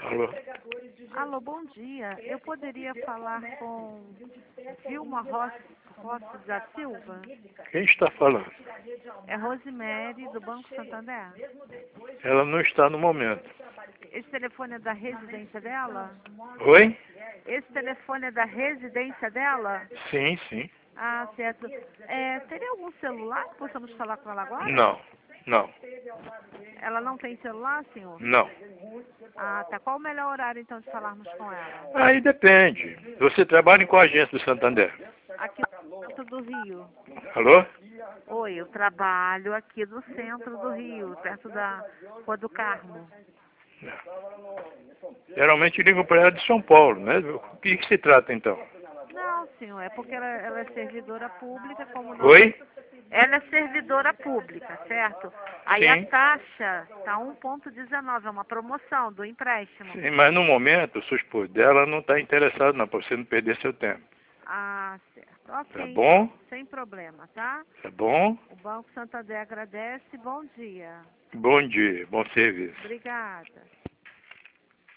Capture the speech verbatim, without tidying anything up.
Alô? Alô, bom dia. Eu poderia falar com Vilma Rossi, Rossi da Silva? Quem está falando? É Rosemary, do Banco Santander. Ela não está no momento. Esse telefone é da residência dela? Oi? Esse telefone é da residência dela? Sim, sim. Ah, certo. É, teria algum celular que possamos falar com ela agora? Não, não, Ela não tem celular, senhor? não. Ah, tá. Qual o melhor horário, então, de falarmos com ela? Aí depende. Você trabalha em qual agência do Santander? Aqui no centro do Rio. Alô? Oi, eu trabalho aqui no centro do Rio, perto da Rua do Carmo. Geralmente ligam para ela de São Paulo, né? O que, que se trata então? Não, senhor, é porque ela, ela é servidora pública, como nós... Oi? Ela é servidora pública, certo? Aí a Sim. taxa tá um ponto dezenove, é uma promoção do empréstimo. Sim, mas no momento o seu esposo dela não está interessado não, para você não perder seu tempo. Ah, certo. Ok, Tá então, bom? sem problema, tá? Tá bom? O Banco Santander agradece. Bom dia. Bom dia, bom serviço. Obrigada.